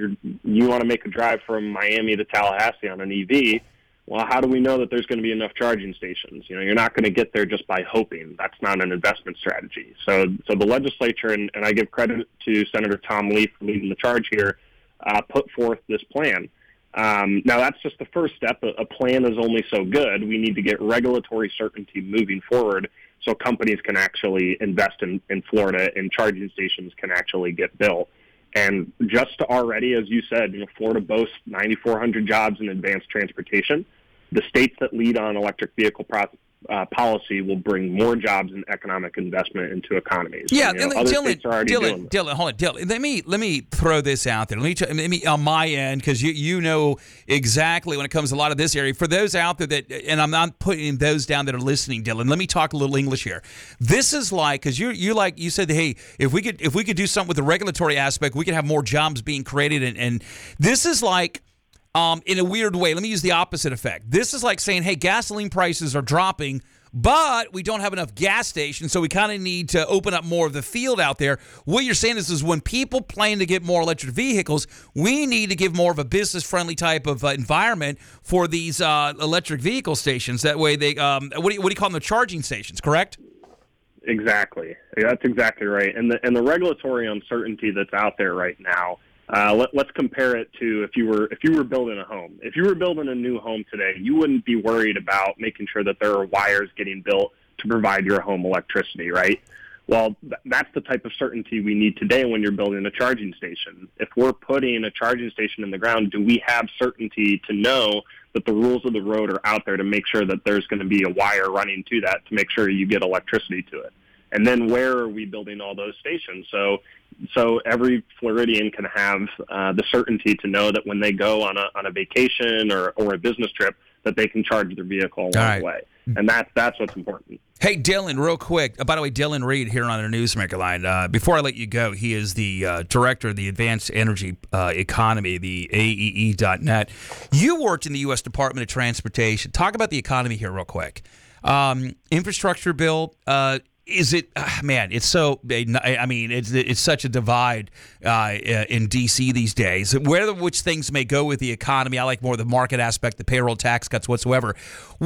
a drive from Miami to Tallahassee on an EV, well, how do we know that there's going to be enough charging stations? You're not going to get there just by hoping. That's not an investment strategy. So the legislature, and I give credit to Senator Tom Lee for leading the charge here, put forth this plan. Now, that's just the first step. A plan is only so good. We need to get regulatory certainty moving forward so companies can actually invest in Florida and charging stations can actually get built. And just already, as you said, Florida boasts 9,400 jobs in advanced transportation. The states that lead on electric vehicle policy will bring more jobs and economic investment into economies. Yeah, Dylan, hold on, Dylan. Let me throw this out there. Let me on my end, because you know exactly when it comes to a lot of this area. For those out there that, and I'm not putting those down that are listening, Dylan. Let me talk a little English here. This is like, because you said, hey, if we could do something with the regulatory aspect, we could have more jobs being created, and this is like. In a weird way, let me use the opposite effect. This is like saying, hey, gasoline prices are dropping, but we don't have enough gas stations, so we kind of need to open up more of the field out there. What you're saying is when people plan to get more electric vehicles, we need to give more of a business-friendly type of environment for these electric vehicle stations. That way they, what do you call them, the charging stations, correct? Exactly. That's exactly right. And the regulatory uncertainty that's out there right now, let's compare it to if you were building a home. If you were building a new home today, you wouldn't be worried about making sure that there are wires getting built to provide your home electricity, right? Well, that's the type of certainty we need today when you're building a charging station. If we're putting a charging station in the ground, do we have certainty to know that the rules of the road are out there to make sure that there's going to be a wire running to that to make sure you get electricity to it? And then where are we building all those stations? So every Floridian can have the certainty to know that when they go on a vacation or a business trip, that they can charge their vehicle along the way. And that's what's important. Hey, Dylan, real quick. By the way, Dylan Reed here on our Newsmaker line. Before I let you go, he is the director of the Advanced Energy Economy, the AEE.net. You worked in the U.S. Department of Transportation. Talk about the economy here real quick. Infrastructure bill, is it, man, it's so, I mean, it's such a divide in D.C. these days. Which things may go with the economy. I like more the market aspect, the payroll tax cuts whatsoever.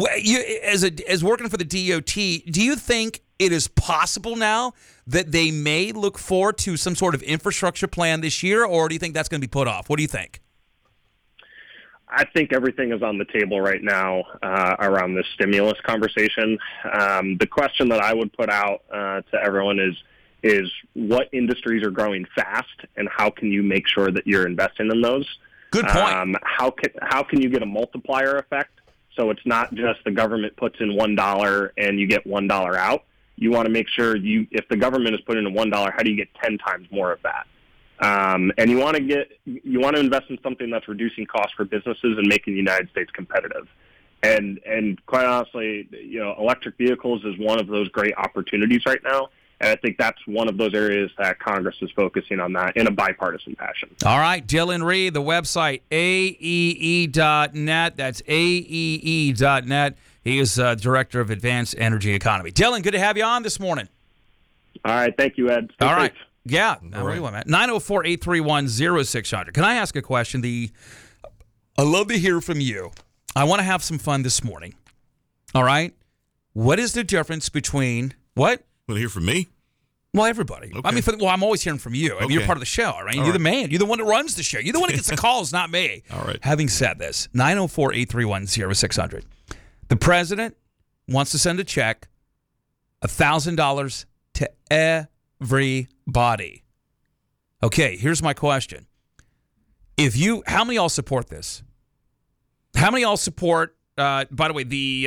As working for the DOT, do you think it is possible now that they may look forward to some sort of infrastructure plan this year, or do you think that's going to be put off? What do you think? I think everything is on the table right now around this stimulus conversation. The question that I would put out to everyone is what industries are growing fast, and how can you make sure that you're investing in those? Good point. How can you get a multiplier effect? So it's not just the government puts in $1 and you get $1 out. You want to make sure if the government is putting in $1, how do you get 10 times more of that? And you want to invest in something that's reducing costs for businesses and making the United States competitive. And quite honestly, electric vehicles is one of those great opportunities right now. And I think that's one of those areas that Congress is focusing on that in a bipartisan fashion. All right, Dylan Reed, the website, aee.net. That's aee.net. He is Director of Advanced Energy Economy. Dylan, good to have you on this morning. All right, thank you, Ed. Stay All right. safe. Yeah. All right. 904-831-0600. Can I ask a question? I love to hear from you. I want to have some fun this morning. All right? What is the difference between what? Want to hear from me? Well, everybody. Okay. I mean, I'm always hearing from you. I mean, you're part of the show, all right? You're the man. You're the one that runs the show. You're the one that gets the calls, not me. All right. Having said this, 904-831-0600. The president wants to send a check, $1,000 to everybody. Okay, here's my question. How many of y'all support this? How many of y'all support, by the way, the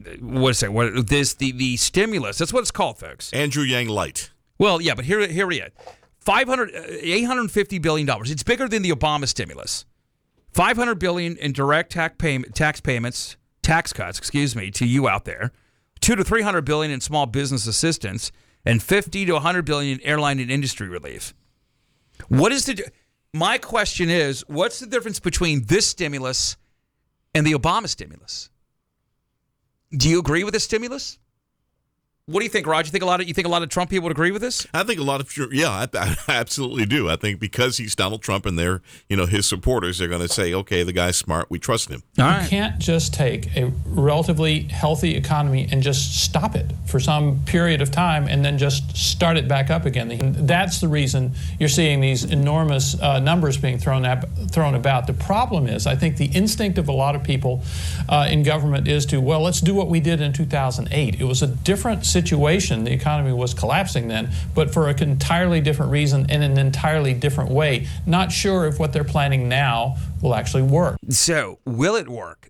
stimulus? That's what it's called, folks. Andrew Yang Light. Well, yeah, but here we are. $850 billion. It's bigger than the Obama stimulus. $500 billion in direct tax cuts, to you out there. $200 to $300 billion in small business assistance, and $50 to $100 billion in airline and industry relief. My question is, what's the difference between this stimulus and the Obama stimulus? Do you agree with this stimulus? What do you think, Rod? You think a lot of Trump people would agree with this? I think I absolutely do. I think because he's Donald Trump and they're, his supporters, they're going to say, okay, the guy's smart, we trust him. You can't just take a relatively healthy economy and just stop it for some period of time and then just start it back up again. And that's the reason you're seeing these enormous numbers being thrown about. The problem is, I think the instinct of a lot of people in government is to, let's do what we did in 2008. It was a different situation. The economy was collapsing then, but for an entirely different reason in an entirely different way. Not sure if what they're planning now will actually work. So, will it work?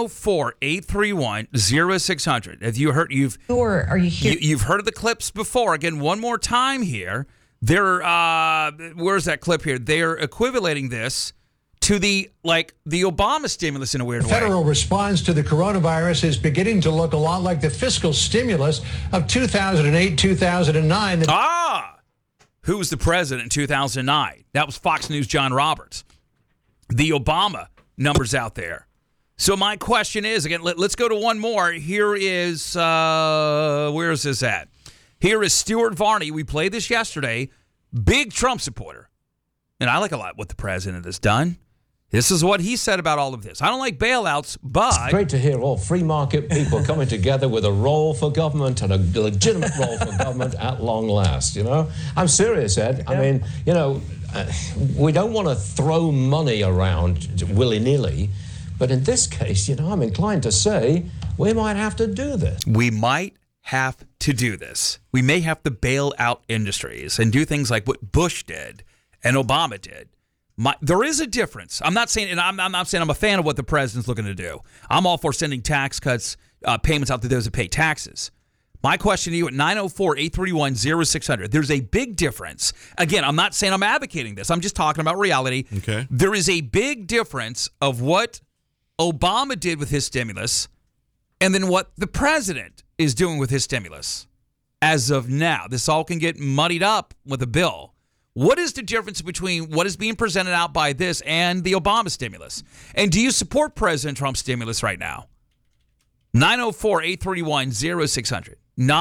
904-831-0600. Have you heard? You've heard of the clips before. Again, one more time here. Where's that clip here? They're equivalating this to the Obama stimulus in a weird way. Federal response to the coronavirus is beginning to look a lot like the fiscal stimulus of 2008, 2009. Who was the president in 2009? That was Fox News' John Roberts. The Obama numbers out there. So my question is, again, let's go to one more. Here is, where is this at? Here is Stuart Varney. We played this yesterday. Big Trump supporter. And I like a lot what the president has done. This is what he said about all of this. I don't like bailouts, but... It's great to hear all free market people coming together with a role for government and a legitimate role for government at long last, I'm serious, Ed. Yeah. I mean, we don't want to throw money around willy-nilly, but in this case, I'm inclined to say we might have to do this. We might have to do this. We may have to bail out industries and do things like what Bush did and Obama did. There is a difference. I'm not saying I'm a fan of what the president's looking to do. I'm all for sending tax cuts, payments out to those that pay taxes. My question to you at 904-831-0600. There's a big difference. Again, I'm not saying I'm advocating this. I'm just talking about reality. Okay. There is a big difference of what Obama did with his stimulus and then what the president is doing with his stimulus. As of now, this all can get muddied up with a bill. What is the difference between what is being presented out by this and the Obama stimulus? And do you support President Trump's stimulus right now? 904-831-0600.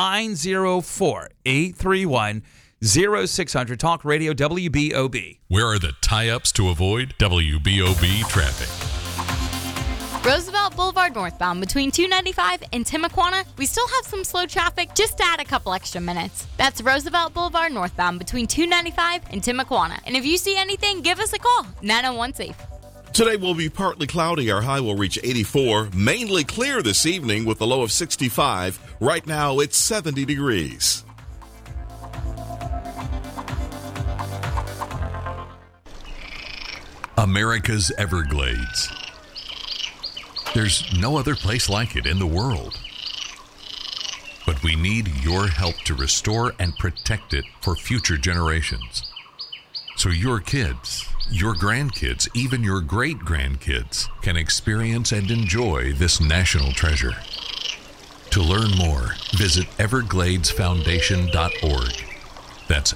904-831-0600. Talk Radio WBOB. Where are the tie-ups to avoid WBOB traffic? Roosevelt Boulevard northbound between 295 and Timuquana, we still have some slow traffic, just add a couple extra minutes. That's Roosevelt Boulevard northbound between 295 and Timuquana. And if you see anything, give us a call, 901-SAFE. Today will be partly cloudy. Our high will reach 84. Mainly clear this evening with a low of 65. Right now, it's 70 degrees. America's Everglades. There's no other place like it in the world. But we need your help to restore and protect it for future generations. So your kids, your grandkids, even your great-grandkids can experience and enjoy this national treasure. To learn more, visit evergladesfoundation.org. That's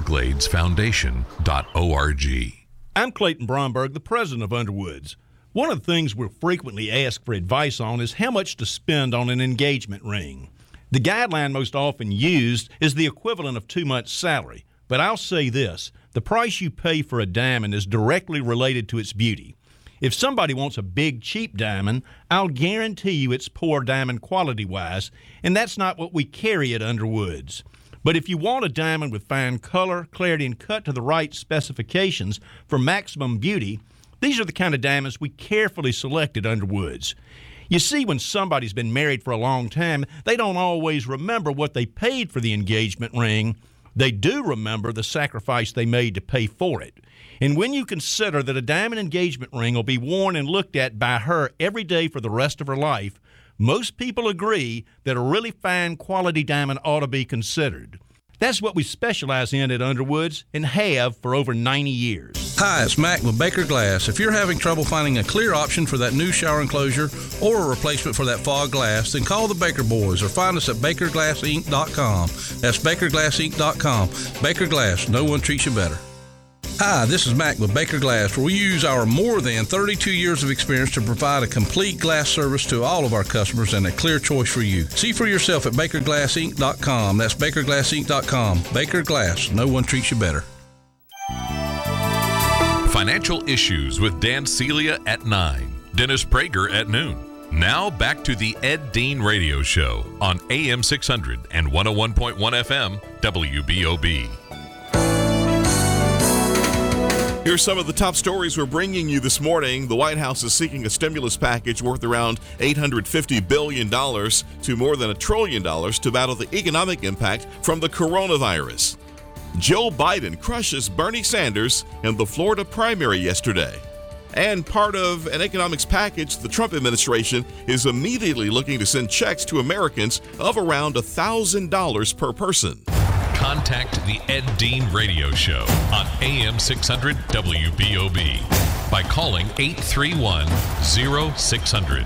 evergladesfoundation.org. I'm Clayton Bromberg, the president of Underwoods. One of the things we're frequently asked for advice on is how much to spend on an engagement ring. The guideline most often used is the equivalent of 2 months' salary. But I'll say this, the price you pay for a diamond is directly related to its beauty. If somebody wants a big, cheap diamond, I'll guarantee you it's poor diamond quality-wise, and that's not what we carry at Underwoods. But if you want a diamond with fine color, clarity, and cut to the right specifications for maximum beauty, these are the kind of diamonds we carefully select at Underwoods. You see, when somebody's been married for a long time, they don't always remember what they paid for the engagement ring. They do remember the sacrifice they made to pay for it. And when you consider that a diamond engagement ring will be worn and looked at by her every day for the rest of her life, most people agree that a really fine quality diamond ought to be considered. That's what we specialize in at Underwoods and have for over 90 years. Hi, it's Mac with Baker Glass. If you're having trouble finding a clear option for that new shower enclosure or a replacement for that fog glass, then call the Baker Boys or find us at BakerGlassInc.com. That's BakerGlassInc.com. Baker Glass, no one treats you better. Hi, this is Mac with Baker Glass, where we use our more than 32 years of experience to provide a complete glass service to all of our customers and a clear choice for you. See for yourself at BakerGlassInc.com. That's BakerGlassInc.com. Baker Glass, no one treats you better. Financial Issues with Dan Celia at 9, Dennis Prager at noon. Now back to the Ed Dean Radio Show on AM 600 and 101.1 FM WBOB. Here's some of the top stories we're bringing you this morning. The White House is seeking a stimulus package worth around $850 billion to more than $1 trillion to battle the economic impact from the coronavirus. Joe Biden crushes Bernie Sanders in the Florida primary yesterday. And part of an economics package, the Trump administration is immediately looking to send checks to Americans of around $1,000 per person. Contact the Ed Dean Radio Show on AM 600 WBOB by calling 831-0600,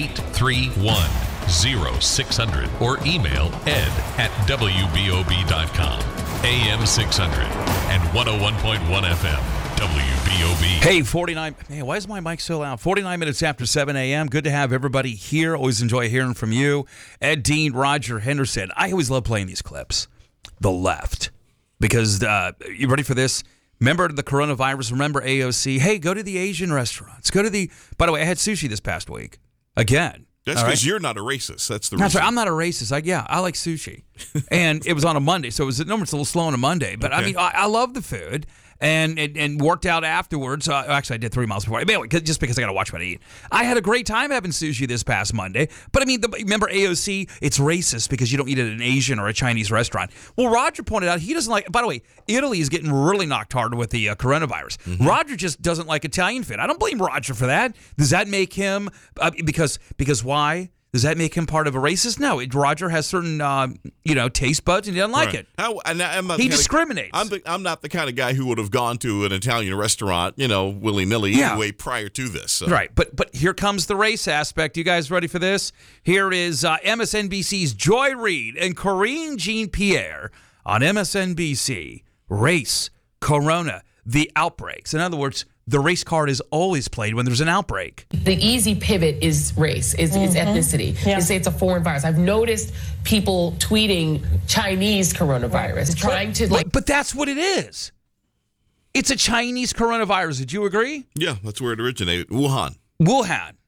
831-0600, or email ed@wbob.com. AM 600 and 101.1 FM. WBOB. Hey, 49. Man, why is my mic so loud? 49 minutes after 7 a.m. Good to have everybody here. Always enjoy hearing from you. Ed Dean, Roger Henderson. I always love playing these clips. The left. Because, you ready for this? Remember the coronavirus? Remember AOC? Hey, go to the Asian restaurants. By the way, I had sushi this past week. Again. That's because you're not a racist. That's the reason. That's right. I'm not a racist. I like sushi. And it was on a Monday, so it's a little slow on a Monday. But, okay. I mean, I love the food. And worked out afterwards. Actually, I did 3 miles before. Anyway, just because I got to watch what I eat. I had a great time having sushi this past Monday. But I mean, remember AOC? It's racist because you don't eat at an Asian or a Chinese restaurant. Well, Roger pointed out he doesn't like. By the way, Italy is getting really knocked hard with the coronavirus. Mm-hmm. Roger just doesn't like Italian food. I don't blame Roger for that. Does that make him because why? Does that make him part of a racist? No. Roger has certain, taste buds, and he doesn't like it. He discriminates. I'm not the kind of guy who would have gone to an Italian restaurant, willy-nilly anyway prior to this. So. Right. But here comes the race aspect. You guys ready for this? Here is MSNBC's Joy Reid and Karine Jean-Pierre on MSNBC. Race, Corona, the outbreaks. In other words, the race card is always played when there's an outbreak. The easy pivot is race, is ethnicity. Yeah. You say it's a foreign virus. I've noticed people tweeting Chinese coronavirus, trying to But that's what it is. It's a Chinese coronavirus. Did you agree? Yeah, that's where it originated. Wuhan.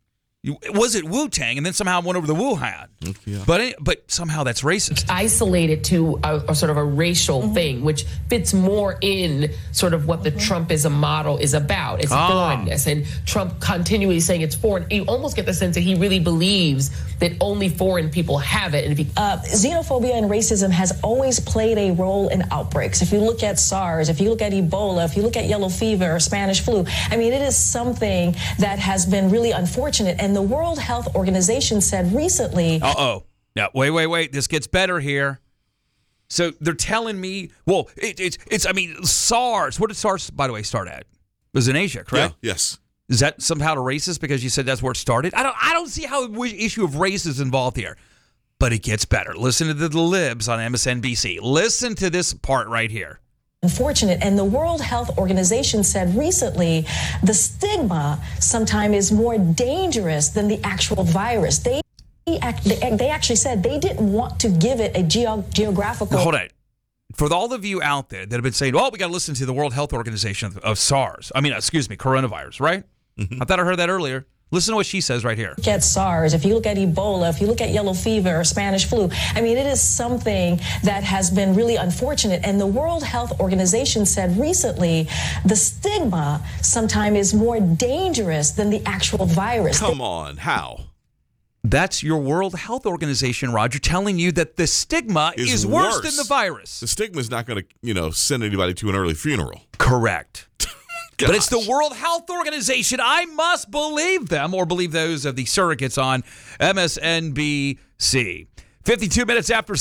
Was it Wu-Tang? And then somehow went over the Wuhan. Yeah. But somehow that's racist. Isolated to a sort of a racial thing, which fits more in sort of what the Trumpism model is about. It's foreignness. And Trump continually saying it's foreign. You almost get the sense that he really believes that only foreign people have it. And xenophobia and racism has always played a role in outbreaks. If you look at SARS, if you look at Ebola, if you look at yellow fever or Spanish flu, I mean, it is something that has been really unfortunate. And the World Health Organization said recently... Now, wait. This gets better here. So they're telling me... Well, it's SARS. Where did SARS, by the way, start at? It was in Asia, correct? Yeah, yes. Is that somehow racist because you said that's where it started? I don't see how the issue of race is involved here. But it gets better. Listen to the libs on MSNBC. Listen to this part right here. Unfortunate. And the World Health Organization said recently the stigma sometimes is more dangerous than the actual virus. They actually said they didn't want to give it a geographical... Hold on. For all of you out there that have been saying, we got to listen to the World Health Organization of coronavirus, right? Mm-hmm. I thought I heard that earlier. Listen to what she says right here. Look at SARS, if you look at Ebola, if you look at yellow fever or Spanish flu, I mean, it is something that has been really unfortunate. And the World Health Organization said recently the stigma sometimes is more dangerous than the actual virus. Come on, how? That's your World Health Organization, Roger, telling you that the stigma is worse than the virus. The stigma is not going to, send anybody to an early funeral. Correct. But it's the World Health Organization. I must believe them or believe those of the surrogates on MSNBC. 52 minutes after...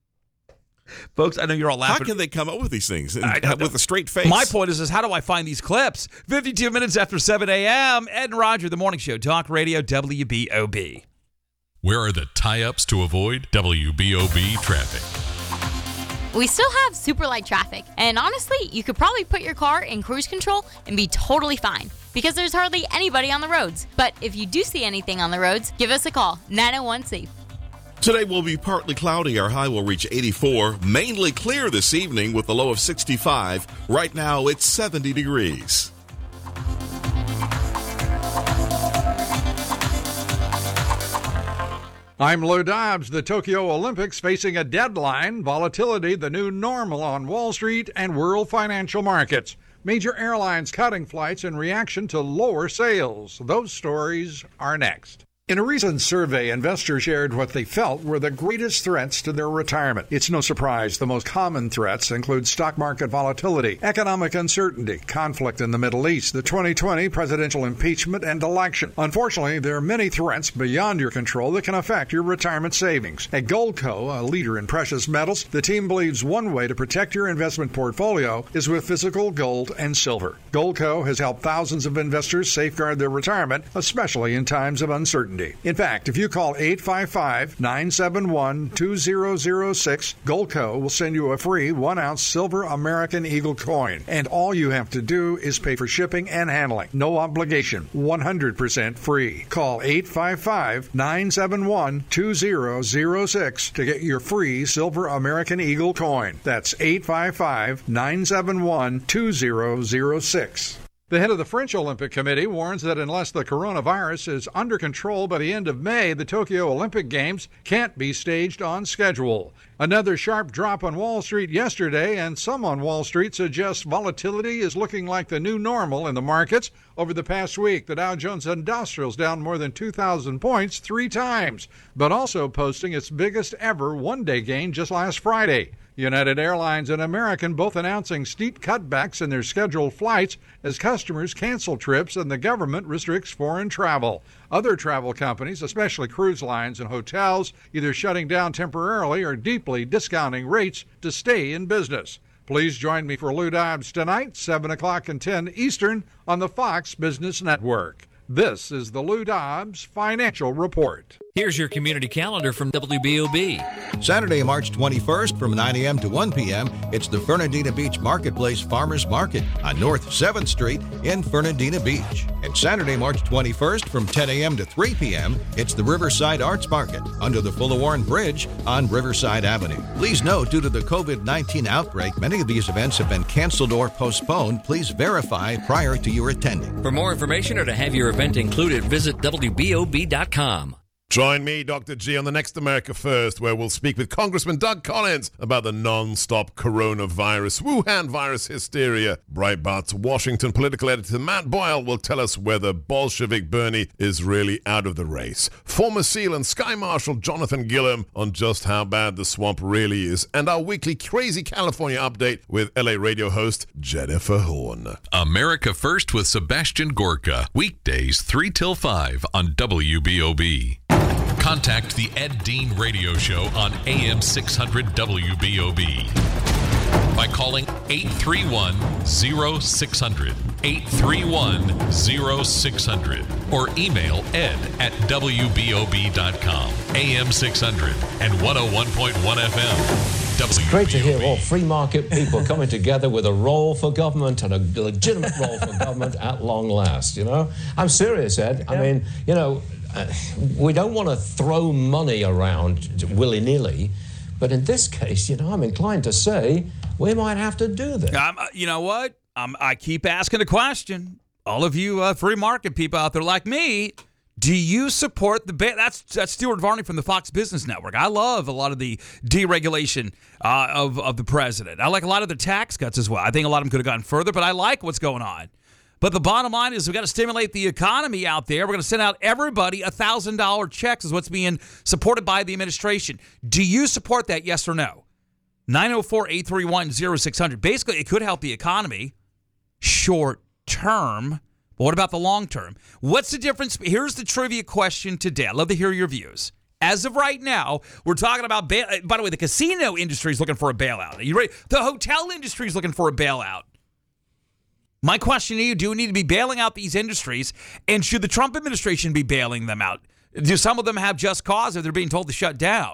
Folks, I know you're all laughing. How can they come up with these things with a straight face? My point is how do I find these clips? 52 minutes after 7 a.m. Ed and Roger, The Morning Show, Talk Radio, WBOB. Where are the tie-ups to avoid WBOB traffic? We still have super light traffic, and honestly, you could probably put your car in cruise control and be totally fine because there's hardly anybody on the roads. But if you do see anything on the roads, give us a call, 901-SAFE. Today will be partly cloudy. Our high will reach 84. Mainly clear this evening with a low of 65. Right now, it's 70 degrees. I'm Lou Dobbs. The Tokyo Olympics facing a deadline, volatility, the new normal on Wall Street and world financial markets. Major airlines cutting flights in reaction to lower sales. Those stories are next. In a recent survey, investors shared what they felt were the greatest threats to their retirement. It's no surprise the most common threats include stock market volatility, economic uncertainty, conflict in the Middle East, the 2020 presidential impeachment and election. Unfortunately, there are many threats beyond your control that can affect your retirement savings. At Goldco, a leader in precious metals, the team believes one way to protect your investment portfolio is with physical gold and silver. Goldco has helped thousands of investors safeguard their retirement, especially in times of uncertainty. In fact, if you call 855-971-2006, Goldco will send you a free 1-ounce silver American Eagle coin. And all you have to do is pay for shipping and handling. No obligation. 100% free. Call 855-971-2006 to get your free silver American Eagle coin. That's 855-971-2006. The head of the French Olympic Committee warns that unless the coronavirus is under control by the end of May, the Tokyo Olympic Games can't be staged on schedule. Another sharp drop on Wall Street yesterday, and some on Wall Street suggest volatility is looking like the new normal in the markets. Over the past week, the Dow Jones Industrial's down more than 2,000 points 3 times, but also posting its biggest ever one-day gain just last Friday. United Airlines and American both announcing steep cutbacks in their scheduled flights as customers cancel trips and the government restricts foreign travel. Other travel companies, especially cruise lines and hotels, either shutting down temporarily or deeply discounting rates to stay in business. Please join me for Lou Dobbs tonight, 7 o'clock and 10 Eastern on the Fox Business Network. This is the Lou Dobbs Financial Report. Here's your community calendar from WBOB. Saturday, March 21st from 9 a.m. to 1 p.m., it's the Fernandina Beach Marketplace Farmers Market on North 7th Street in Fernandina Beach. And Saturday, March 21st from 10 a.m. to 3 p.m., it's the Riverside Arts Market under the Fullawarren Bridge on Riverside Avenue. Please note, due to the COVID-19 outbreak, many of these events have been canceled or postponed. Please verify prior to your attending. For more information or to have your event included, visit WBOB.com. Join me, Dr. G, on the next America First, where we'll speak with Congressman Doug Collins about the non-stop coronavirus, Wuhan virus hysteria. Breitbart's Washington political editor Matt Boyle will tell us whether Bolshevik Bernie is really out of the race. Former SEAL and Sky Marshal Jonathan Gilliam on just how bad the swamp really is. And our weekly Crazy California update with LA radio host Jennifer Horn. America First with Sebastian Gorka. Weekdays 3 till 5 on WBOB. Contact the Ed Dean Radio Show on AM 600 WBOB by calling 831-0600, 831-0600, or email ed@wbob.com, AM 600 and 101.1 FM. It's great to hear all free market people coming together with a role for government and a legitimate role for government at long last, you know? I'm serious, Ed. I mean, you know, we don't want to throw money around willy-nilly, but in this case, you know, I'm inclined to say we might have to do this. You know what? I keep asking the question. All of you free market people out there like me, do you support the that's Stuart Varney from the Fox Business Network. I love a lot of the deregulation of the president. I like a lot of the tax cuts as well. I think a lot of them could have gone further, but I like what's going on. But the bottom line is we've got to stimulate the economy out there. We're going to send out everybody $1,000 checks is what's being supported by the administration. Do you support that, yes or no? 904-831-0600. Basically, it could help the economy short term. But what about the long term? What's the difference? Here's the trivia question today. I'd love to hear your views. As of right now, we're talking about, by the way, the casino industry is looking for a bailout. Are you ready? The hotel industry is looking for a bailout. My question to you, do we need to be bailing out these industries, and should the Trump administration be bailing them out? Do some of them have just cause or they're being told to shut down?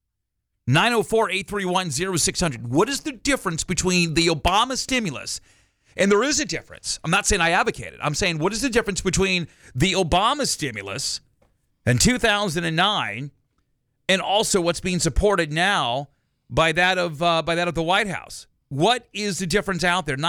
904-831-0600. What is the difference between the Obama stimulus, and there is a difference. I'm not saying I advocate it. I'm saying what is the difference between the Obama stimulus in 2009 and also what's being supported now by that of the White House? What is the difference out there?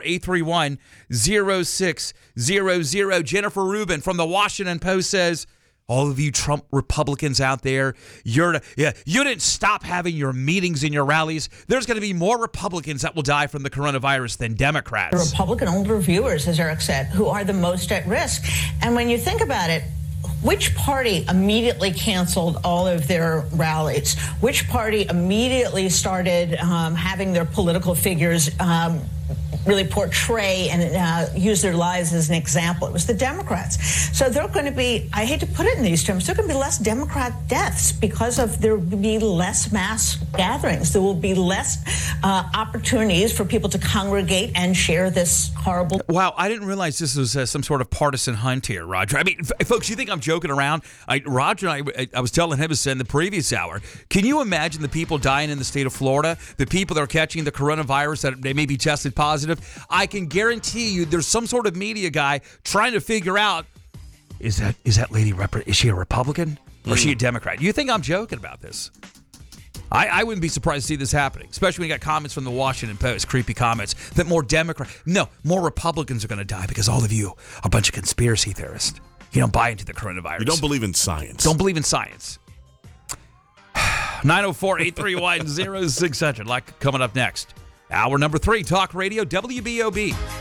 904-831-0600. Jennifer Rubin from the Washington Post says, all of you Trump Republicans out there, you didn't stop having your meetings and your rallies. There's going to be more Republicans that will die from the coronavirus than Democrats. The Republican-owned reviewers, as Eric said, who are the most at risk. And when you think about it, which party immediately canceled all of their rallies? Which party immediately started having their political figures really portray and use their lives as an example? It was the Democrats. So there are going to be, I hate to put it in these terms, there are going to be less Democrat deaths because there will be less mass gatherings. There will be less opportunities for people to congregate and share this horrible... Wow, I didn't realize this was some sort of partisan hunt here, Roger. I mean, folks, you think I'm joking around? Roger and I was telling him in the previous hour, can you imagine the people dying in the state of Florida, the people that are catching the coronavirus that they may be tested positive? I can guarantee you there's some sort of media guy trying to figure out, is that lady, is she a Republican or is she a Democrat? You think I'm joking about this? I wouldn't be surprised to see this happening, especially when you got comments from the Washington Post, creepy comments, that more Republicans are going to die because all of you are a bunch of conspiracy theorists. You don't buy into the coronavirus. You don't believe in science. Don't believe in science. 904-831-0600. Like coming up next. Hour number 3, Talk Radio WBOB.